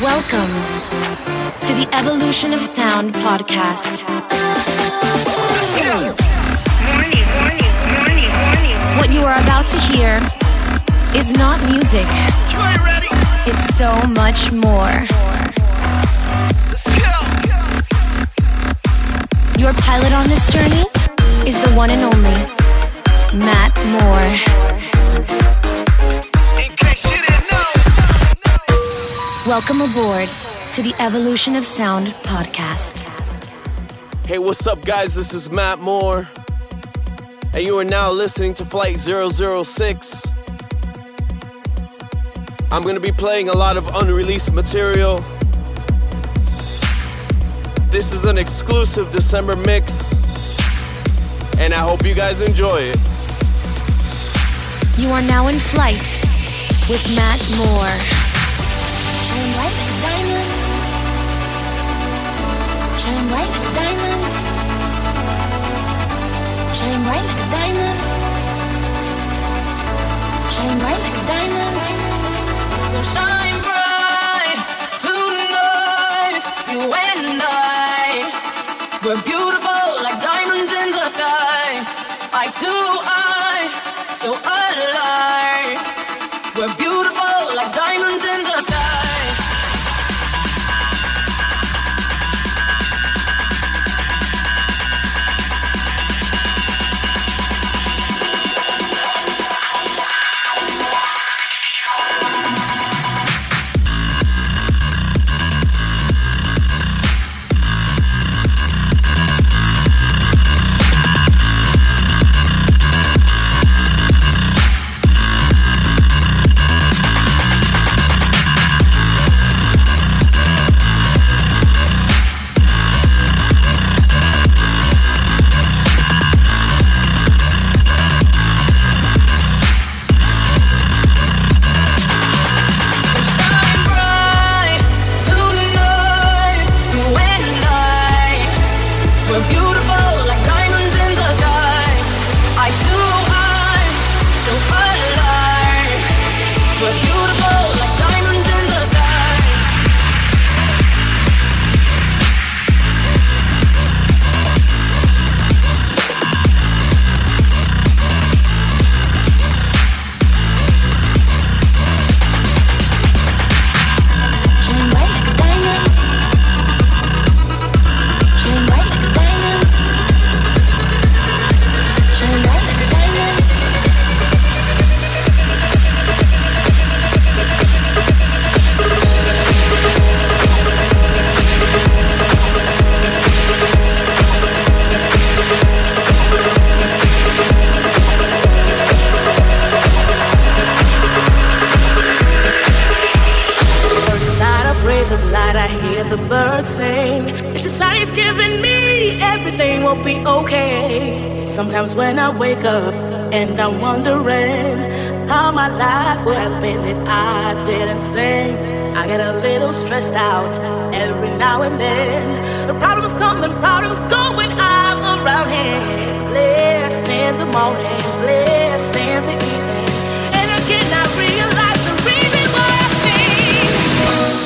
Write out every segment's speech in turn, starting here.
Welcome to the Evolution of Sound podcast. What you are about to hear is not music. It's so much more. Your pilot on this journey is the one and only Matt Moore. Welcome aboard to the Evolution of Sound podcast. Hey, what's up, guys? This is Matt Moore, and you are now listening to Flight 006. I'm going to be playing a lot of unreleased material. This is an exclusive December mix, and I hope you guys enjoy it. You are now in flight with Matt Moore. Shine bright like a diamond. Shine bright like a diamond. Shine bright like a diamond. Shine bright like a diamond. So shine bright tonight, you and I. We're beautiful like diamonds in the sky. Eye to eye, so alive. We're beautiful like diamonds in the sky. Sometimes when I wake up and I'm wondering how my life would have been if I didn't sing, I get a little stressed out every now and then. The problems come and problems go when I'm around him. Blessed in the morning, blessed in the evening, and again I realize the reason why I sing.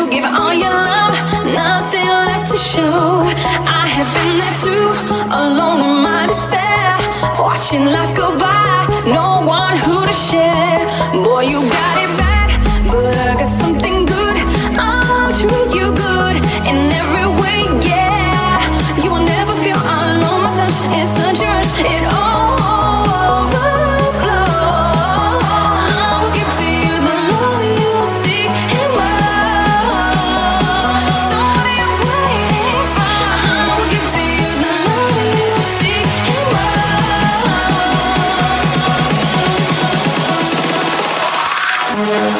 give all your love, nothing left to show. I have been there too, alone in my despair, watching life go by, no one who to share. Boy, you got it bad, but I got something good. I'll treat you good in every way, yeah. You will never feel alone, my touch is such a rush, it overflows. I will give to you the love you seek and more. So what are you waiting for? I will give to you the love you seek and more.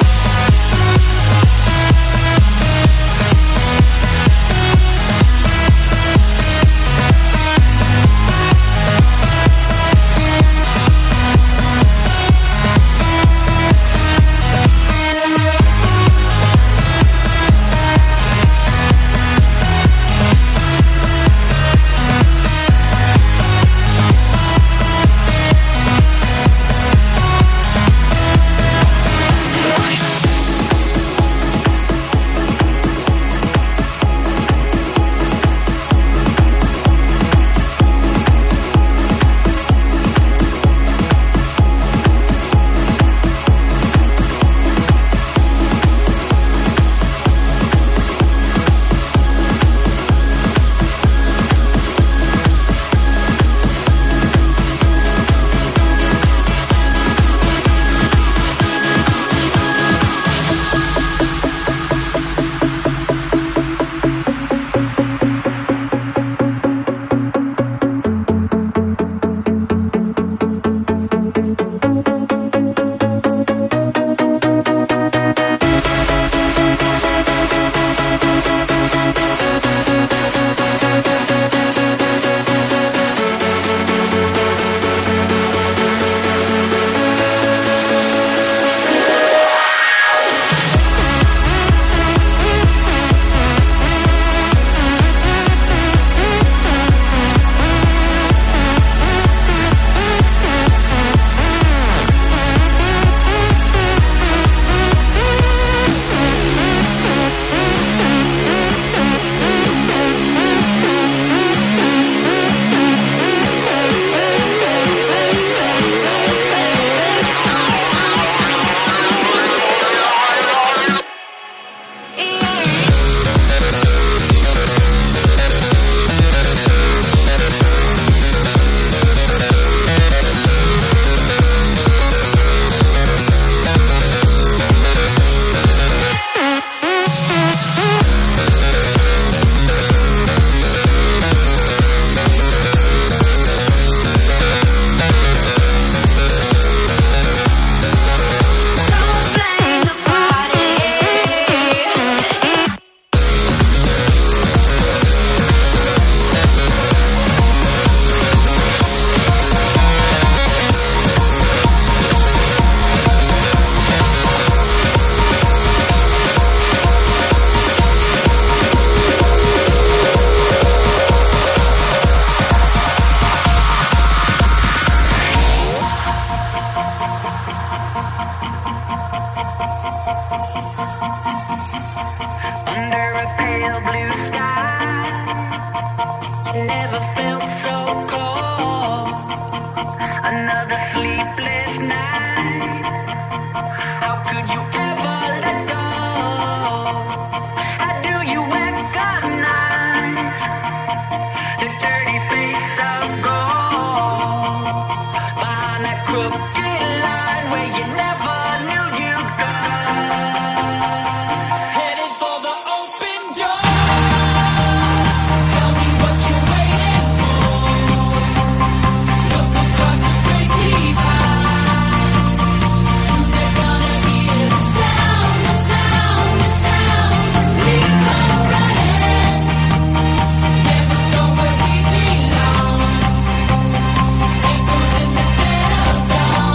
Down.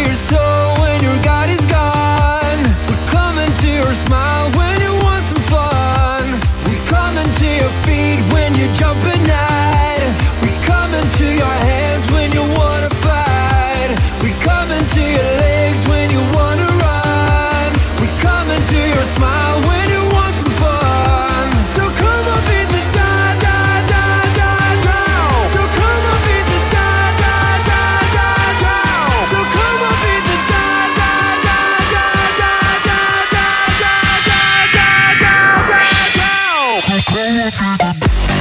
your soul when your God is gone. We're coming to your smile when you want some fun. We're coming to your feet when you jump at night. We're coming to your hands when you wanna fight. We're coming to your legs when you wanna run. We're coming to your smile when you want some fun. So come on, beat the da da da da down. So come on, beat the da da da da down. So come on, beat the da da da da da da da da da da da down.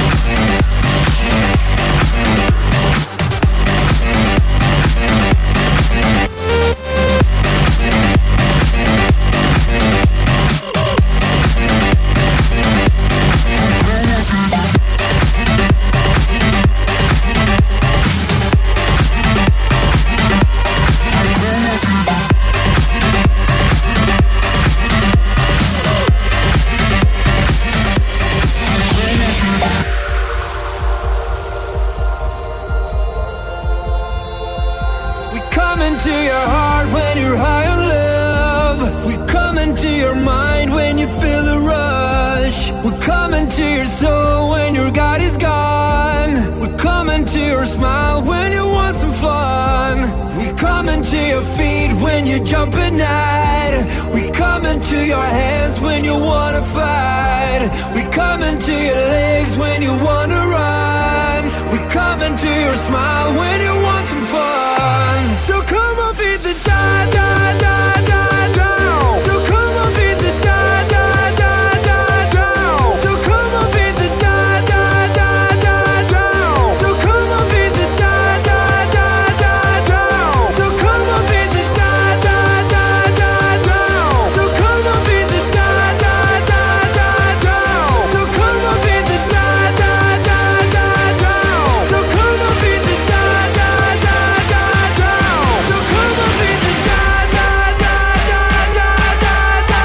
Coming to your heart when you're high on love. We're coming to your mind when you feel the rush. We're coming to your soul when your God is gone. We're coming to your smile when you want some fun. We're coming to your feet when you jump at night. We're coming to your hands when you wanna fight. We're coming to your legs when you wanna run. We're coming to your smile when you want some fun. So come on, feed the da da da da down. So come on, feed the da da da da down. So come on, feed the da da da da down. So come on, feed the da da da da down. So come on, feed the da da da da down. So come on, feed the da da da da down. So come on, feed the da da da da down. So come on, feed the da da da da down. So come on, feed the da da da da da da da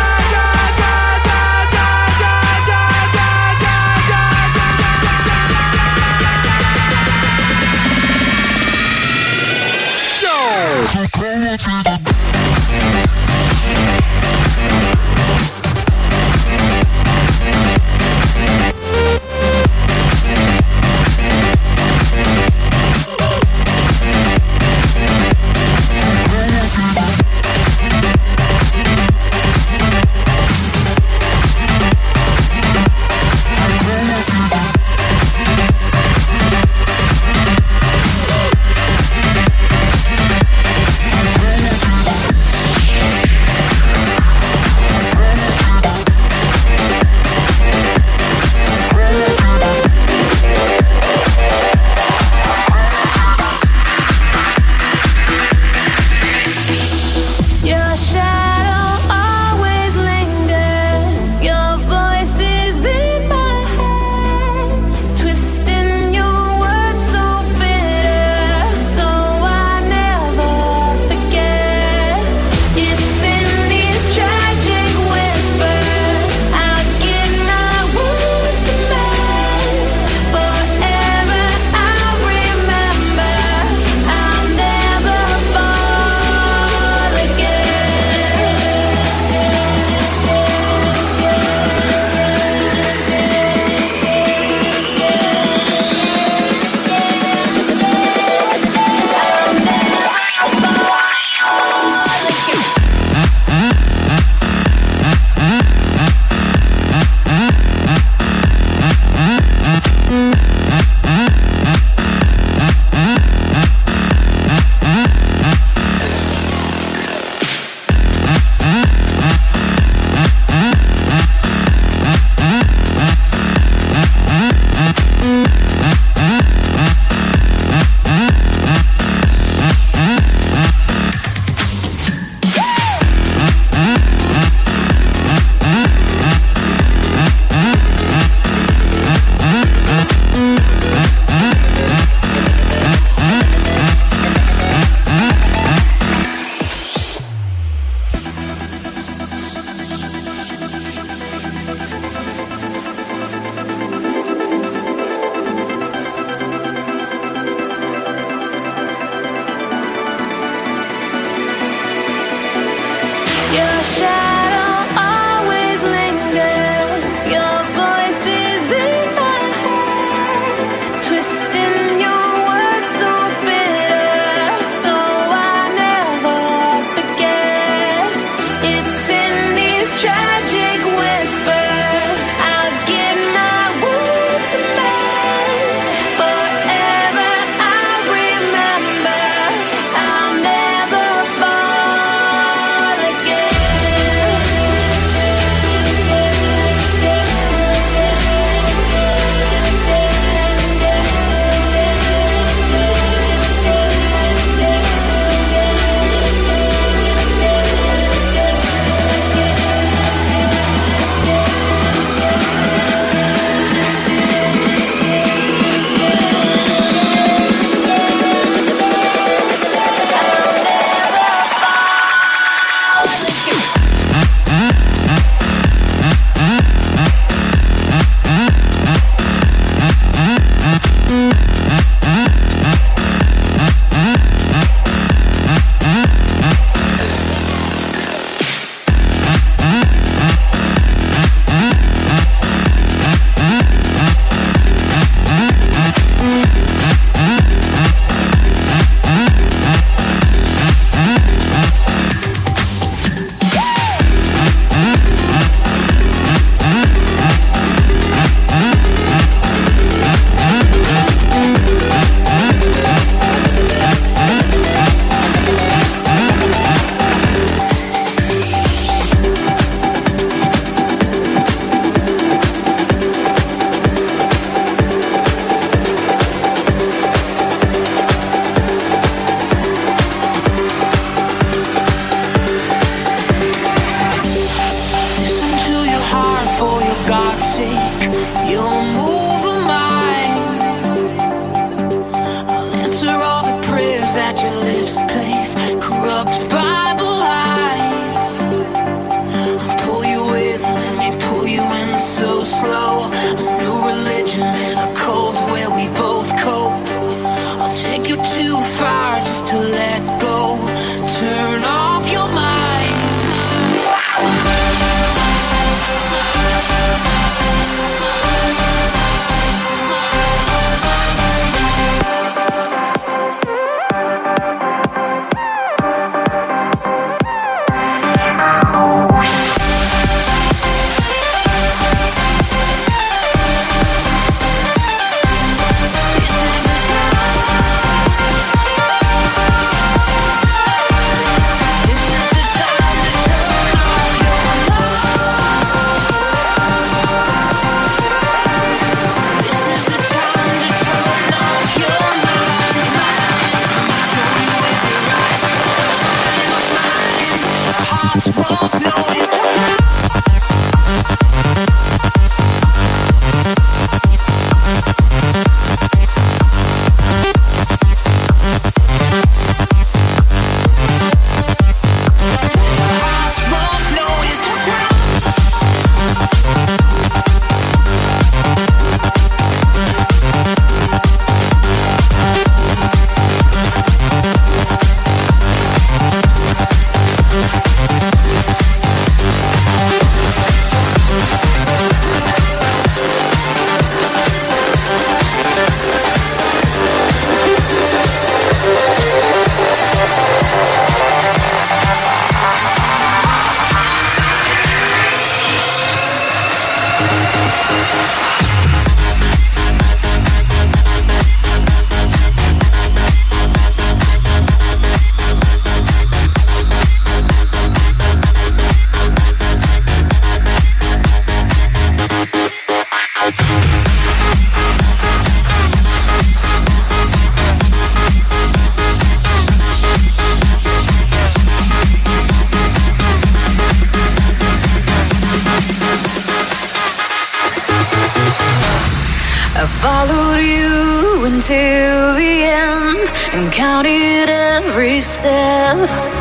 Followed you until the end and counted every step.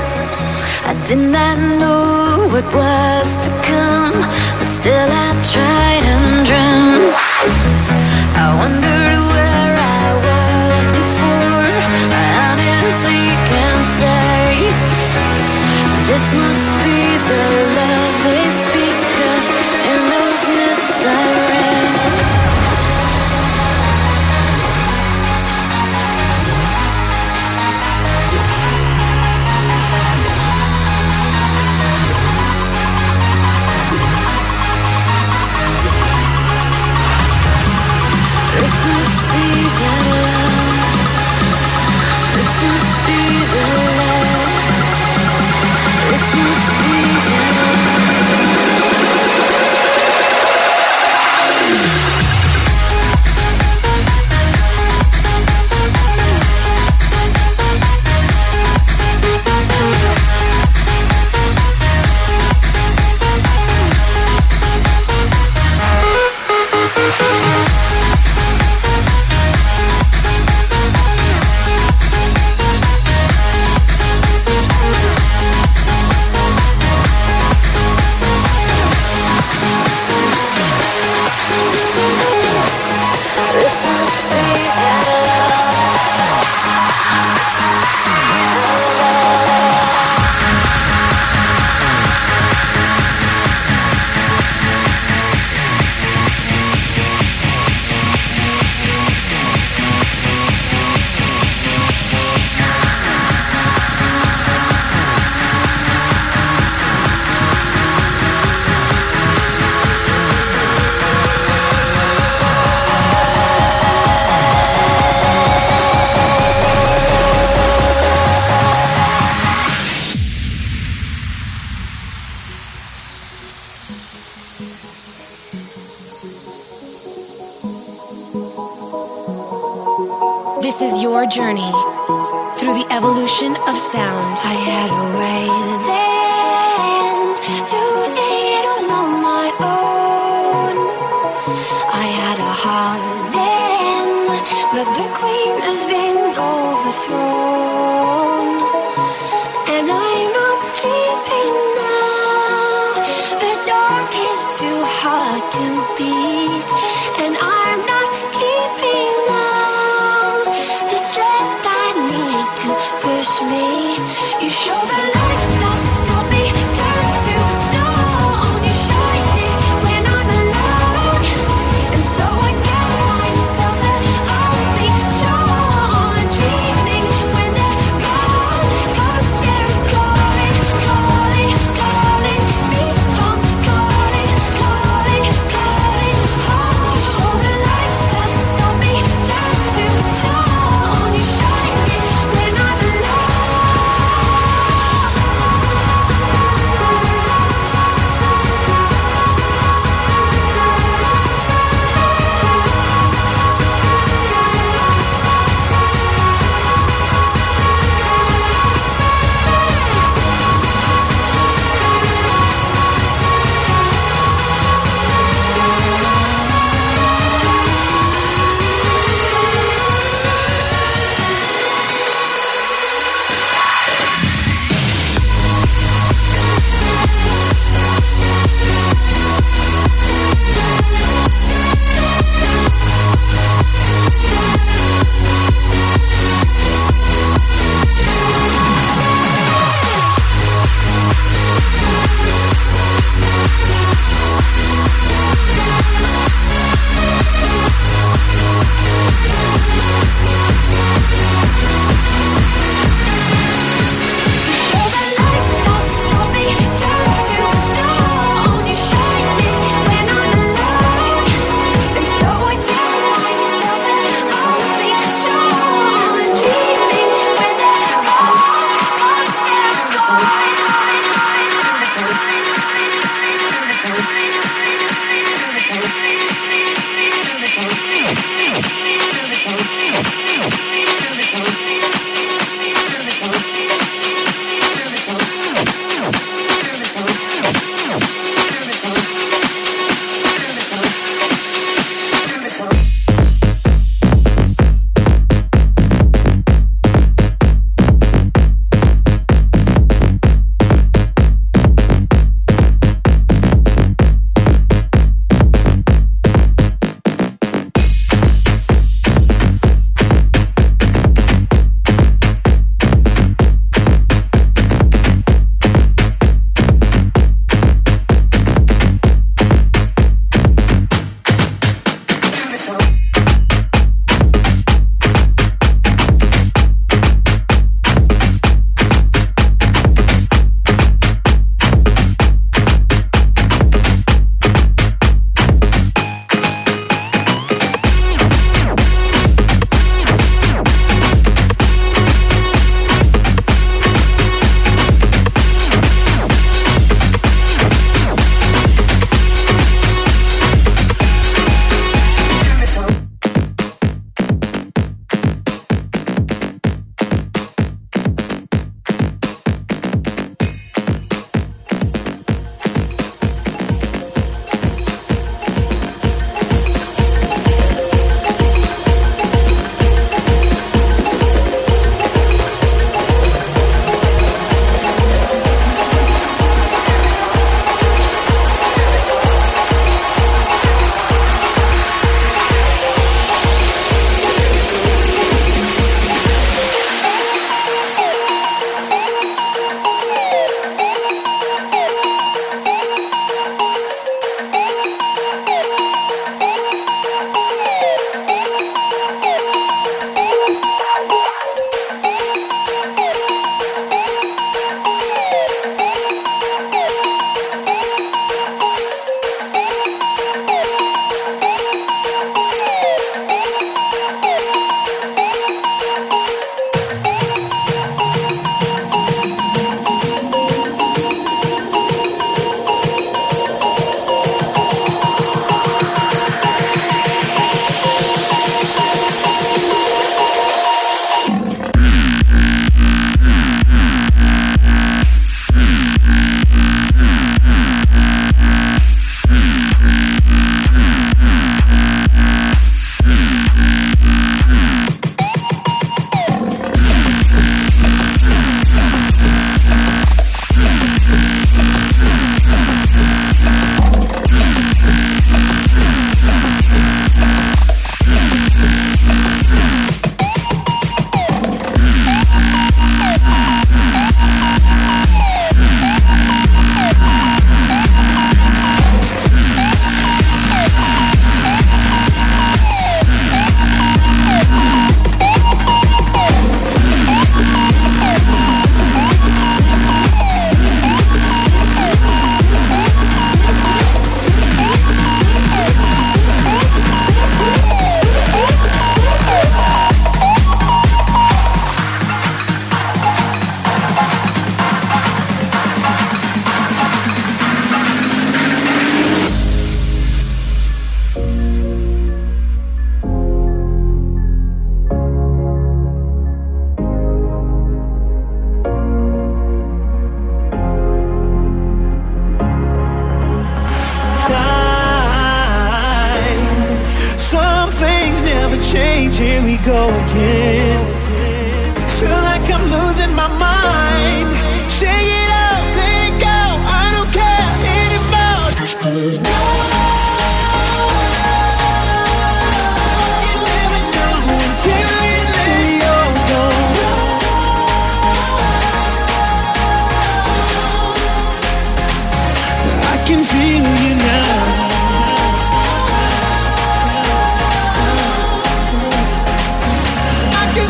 I did not know what was to come, but still I tried and dreamt. I wondered where I was before. I honestly can't say. This must be the This is your journey through the evolution of sound. I had a way then to see it all on my own. I had a heart then, but the queen has been overthrown. And I'm not sleeping now. The dark is too hard to beat, and I'm not keeping now the strength I need to push me. You show the lights. change, here we go again. Feel like I'm losing my mind. Shake it out, let it go, I don't care anymore. Just go. You never know until you let it all go. I can feel you now. I can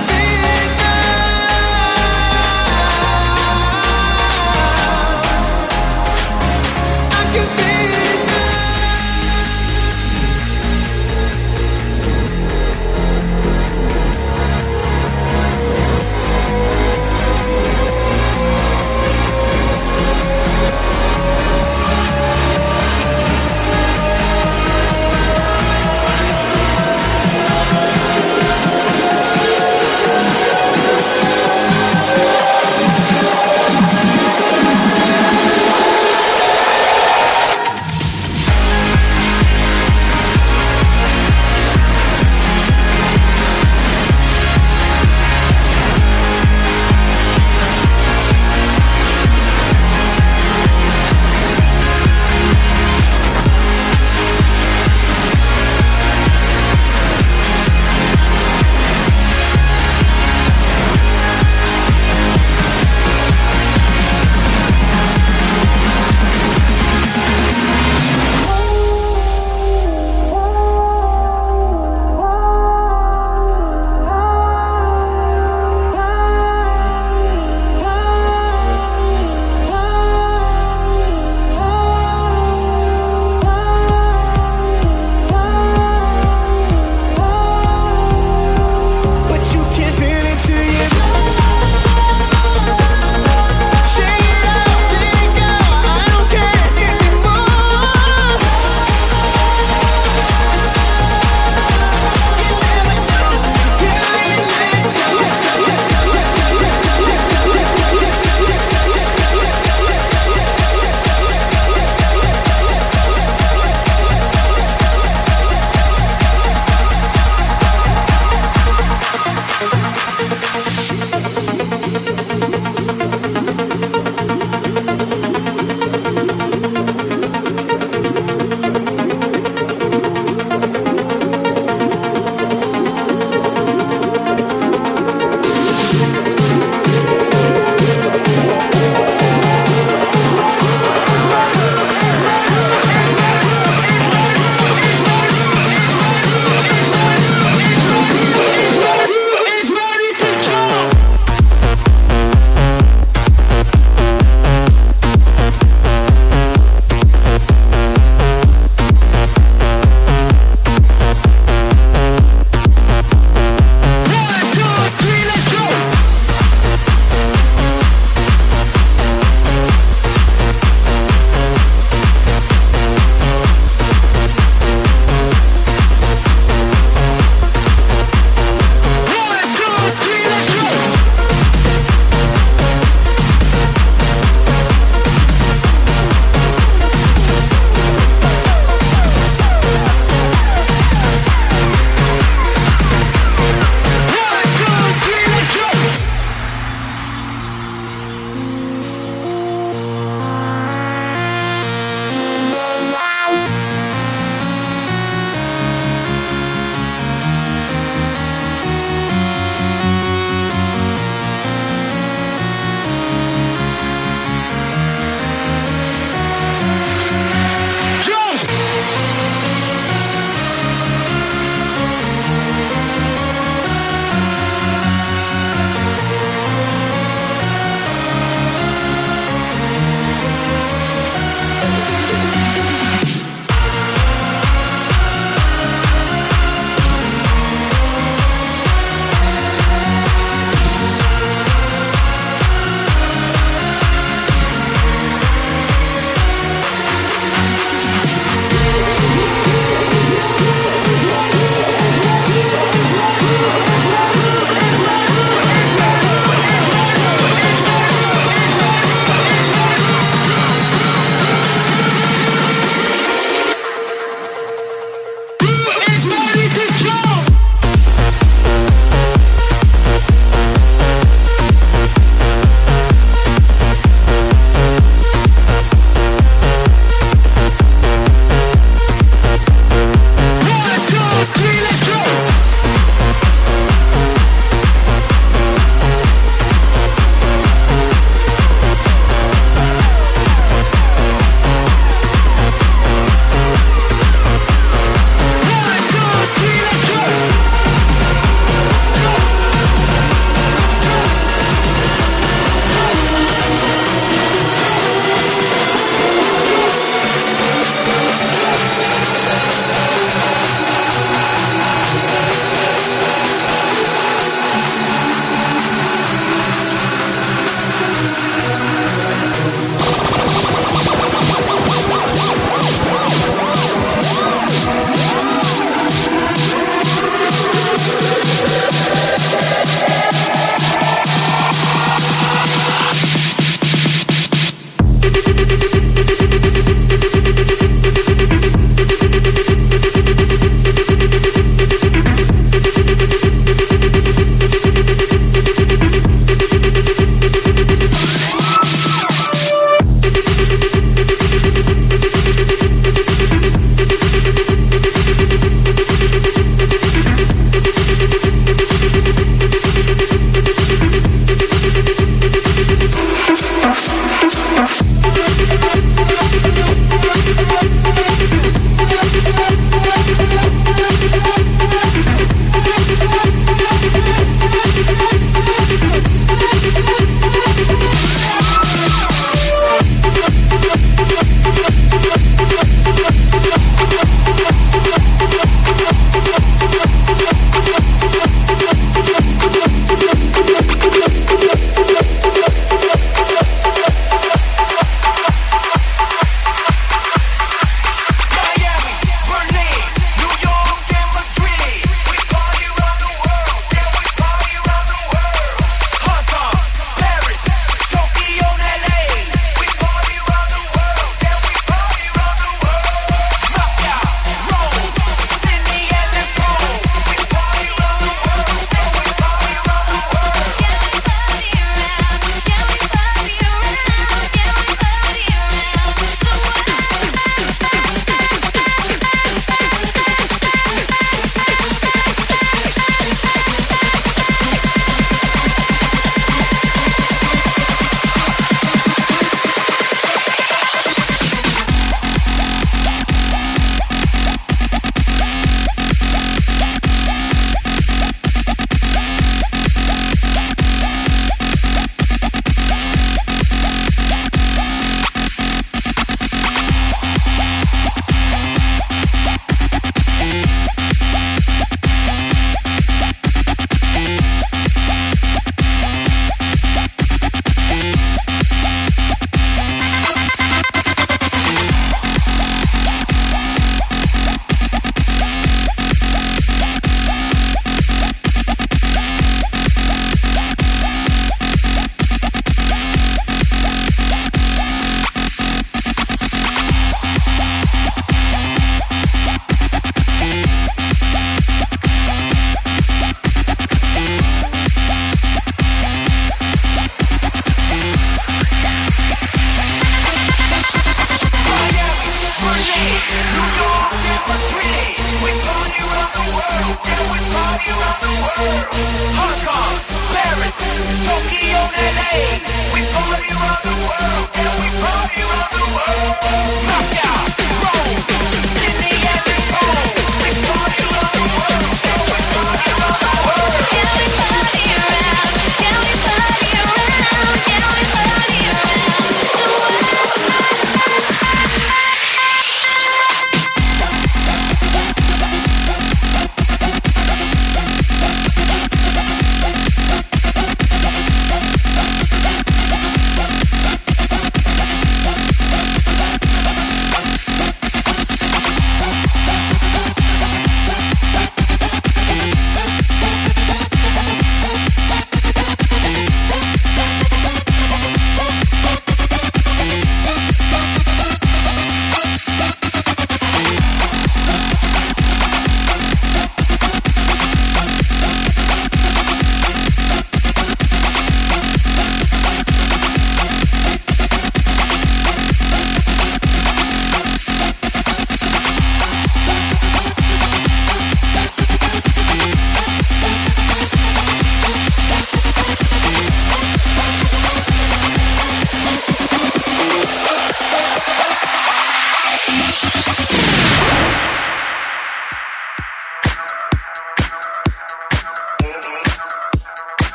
Hong Kong, Paris, Tokyo, LA. We party around the world, and we party around the world. Moscow, Rome, Sydney, and Lisbon. We party around the world, and we party around the world. Yeah, we party around. Yeah, we party around. Yeah, we party around the world.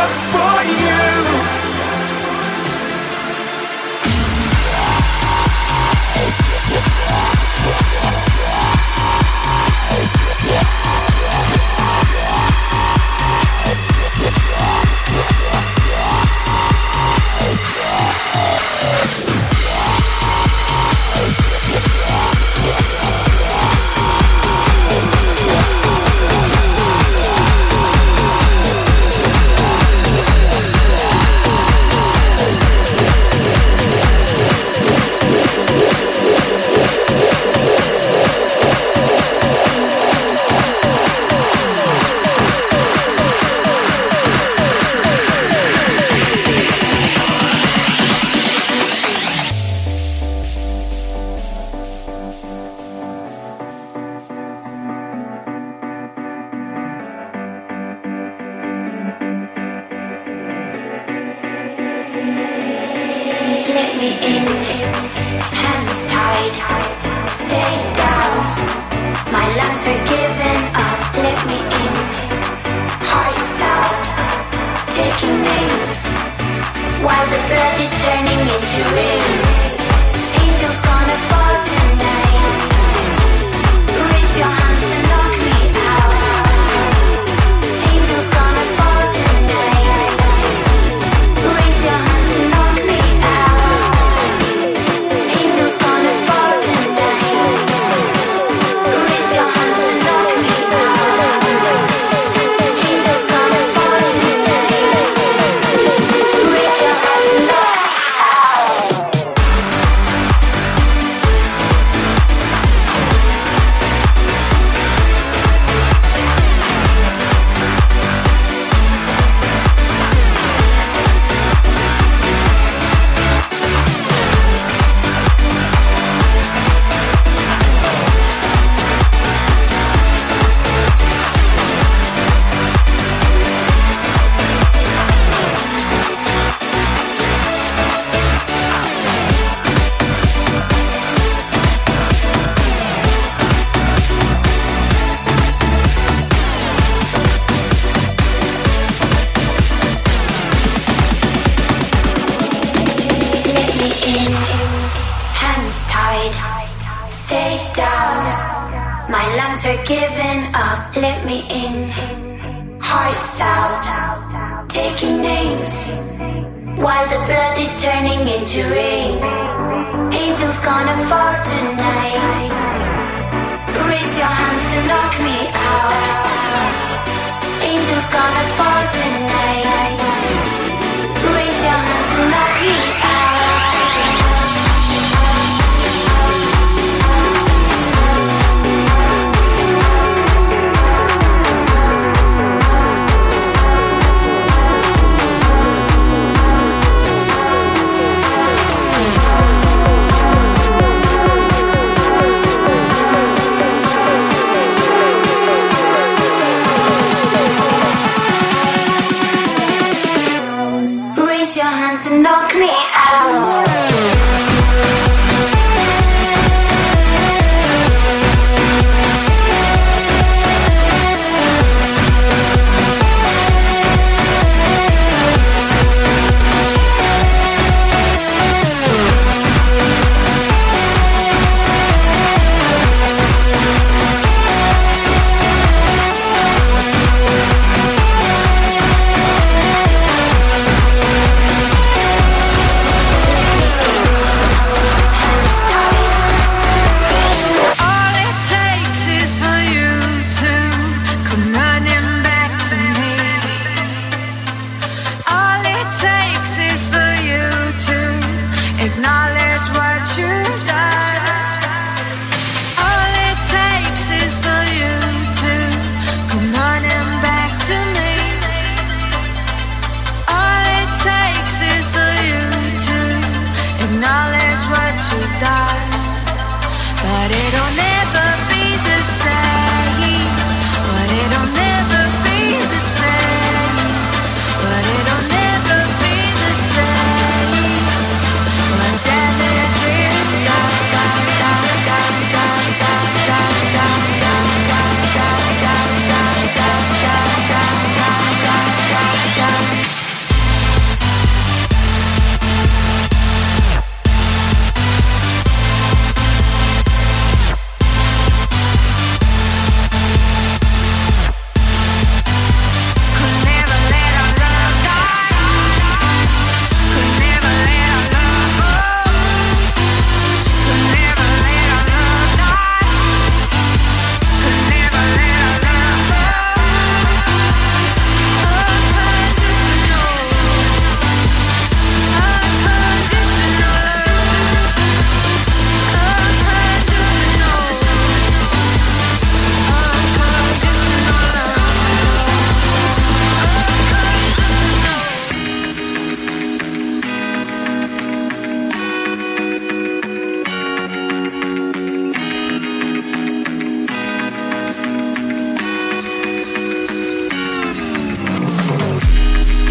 just for you.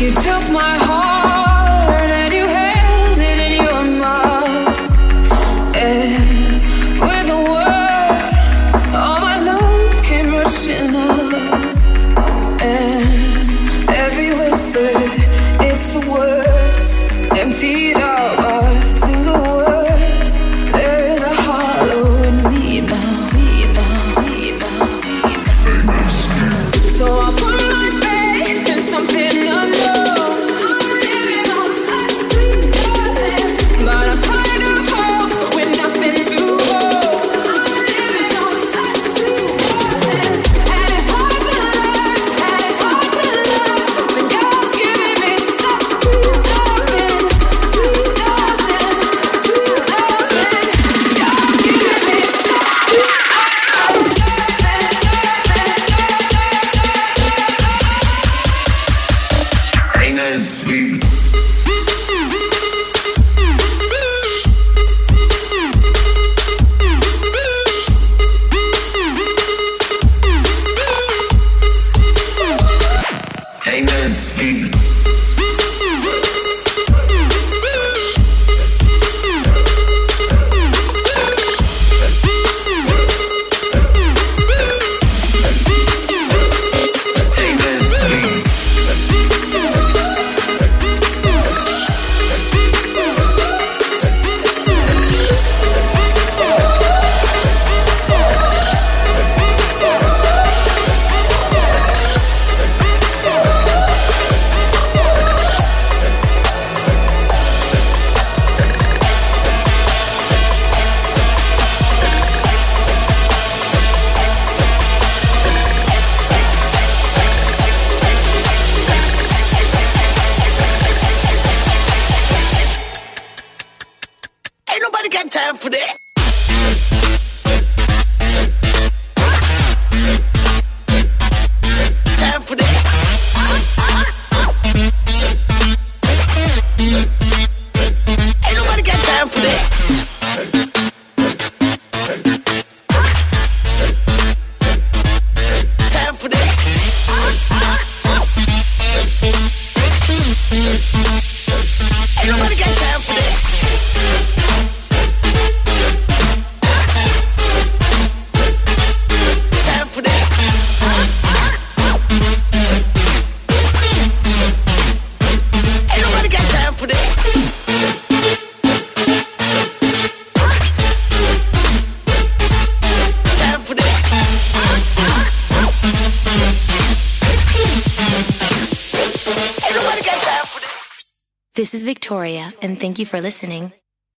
You took my heart and you held it in your mouth. And with a word, all my love came rushing up. And every whisper, it's the worst, emptied out by a single word. There is a hollow in me now, me now, me now, me now. So I put my faith in something unknown. I'm living on such sweet nothing, but I'm tired of hope with nothing to hold. I'm living on such sweet nothing, and it's hard to learn, and it's hard to love when you're giving me such sweet nothing, sweet nothing, sweet nothing. You're giving me such sweet Ain't nothing sweet. Ain't nothing sweet. Ain't nothing sweet. Ain't nobody got time for that. Time for that. Ain't nobody got time for that. Time for that. Ain't nobody got time for that. Time for that. Ain't nobody got time for that. Time for that. Ain't nobody got time for that. This is Victoria, and thank you for listening.